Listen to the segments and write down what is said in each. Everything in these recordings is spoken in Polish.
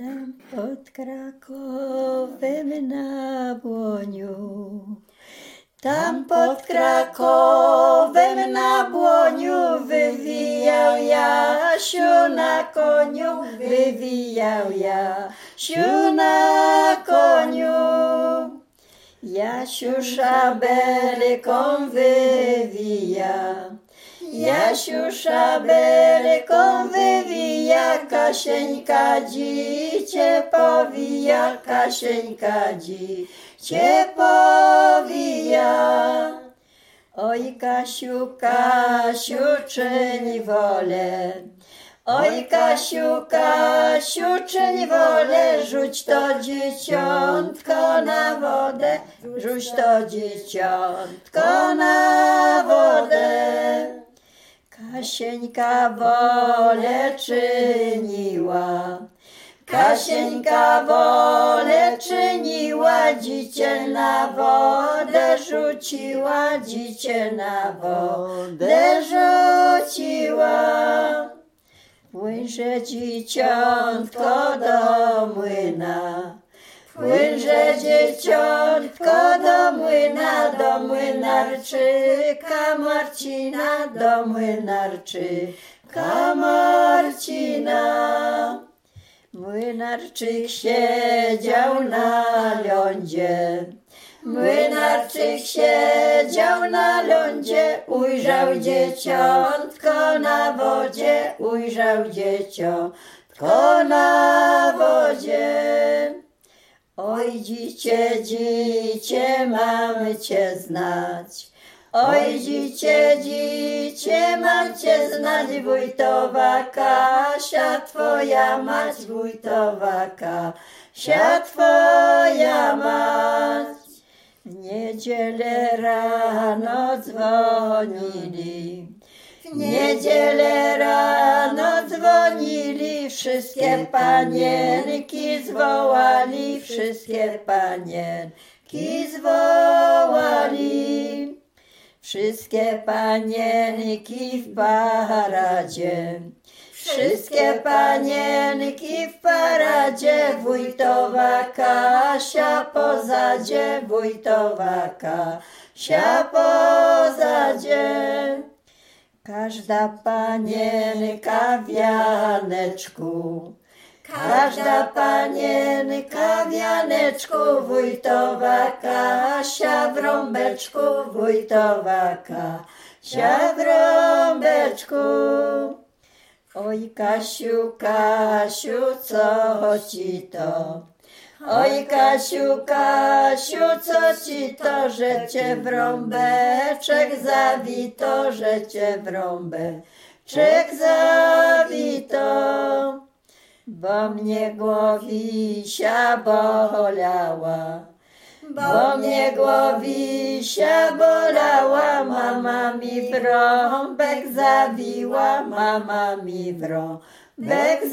Tam pod Krakowem na błoniu. Tam pod Krakowem na błoniu wywijał Jasiu na koniu, wywijał Jasiu na koniu. Jasiu szabelką wywija, Jasiu szabelką wywija, Kasieńka dzicie powija, Kasieńka dzicie powija. Oj Kasiu, Kasiu, czyń wolę, oj Kasiu, Kasiu, czyń wolę, rzuć to dzieciątko na wodę, rzuć to dzieciątko na wodę. Kasieńka wolę czyniła, Kasieńka wolę czyniła, dzicie na wodę rzuciła, dzicie na wodę rzuciła. Płyńże dzieciątko do młyna, płyńże dzieciątko do młynarczyka Marcina, do młynarczyka Marcina. Młynarczyk siedział na lądzie, młynarczyk siedział na lądzie, ujrzał dzieciątko na wodzie, ujrzał dzieciątko na wodzie. Oj dzicie, dzicie, mam cię znać, oj dzicie, dzicie, mam cię znać, wójtowa Kasia, twoja mać, wójtowa Kasia, twoja mać. W niedzielę rano dzwonili, w niedzielę rano dzwonili, wszystkie panienki zwołali, wszystkie panienki zwołali. Wszystkie panienki w paradzie, wszystkie panienki w paradzie, wójtowa Kasia pozadzie, wójtowa Kasia pozadzie. Każda panienka w wianeczku, każda panienka w wianeczku, wójtowa Kasia w rąbeczku, wójtowa Kasia w rąbeczku. Oj Kasiu, Kasiu, co ci to? Oj Kasiu, Kasiu, co ci to, że cię w rąbeczek zawito, że cię w rąbeczek zawito. Bo mnie głowisia bolała, bo mnie głowisia bolała, mama mi w rąbek zawiła, mama mi w rąbek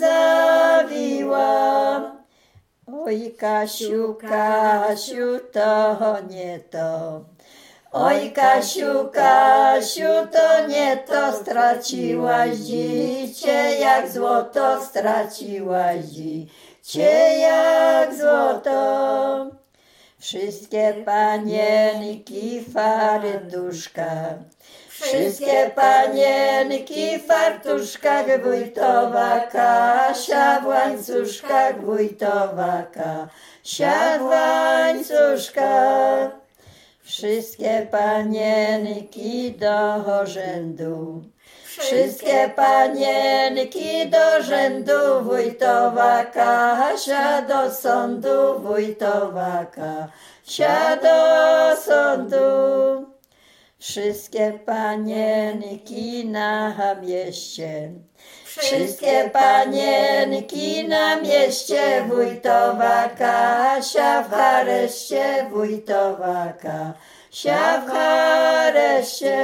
zawiła. Oj Kasiu, Kasiu, to nie to. Oj Kasiu, Kasiu, to nie to, straciłaś dzicie jak złoto, straciłaś dzicie jak złoto. Wszystkie panienki w fartuszkach, wszystkie panienki w fartuszkach, wójtowa Kasia w łańcuszkach, wójtowa Kasia w łańcuszkach. Wszystkie panienki do rzędu, wszystkie panienki do rzędu, wójtowa Kasia do sądu, wójtowa Kasia do sądu. Wszystkie panienki na mieście, wszystkie panienki na mieście, wójtowa Kasia w areszcie, wójtowa Kasia w areszcie.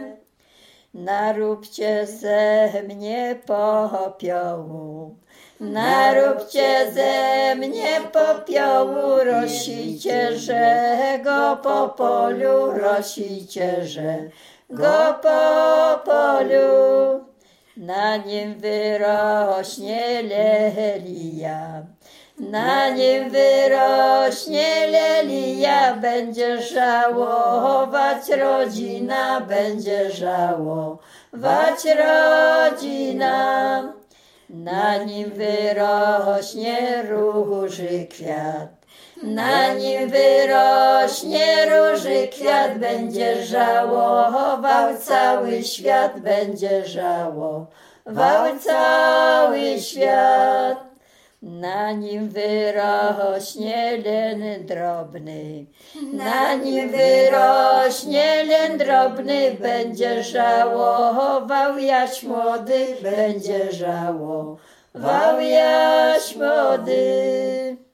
Naróbcie ze mnie popiołu, naróbcie ze mnie popiołu, rosicie, że go po polu, rosicie, że go po polu. Na nim wyrośnie lelia, Na nim wyrośnie lelia, będzie żałować rodzina, będzie żałować rodzina. Na nim wyrośnie róży kwiat, na nim wyrośnie róży kwiat, będzie żałował cały świat, będzie żałował cały świat. Na nim wyrośnie len drobny, na nim wyrośnie len drobny, będzie żałował Jaś młody, będzie żałował Jaś młody.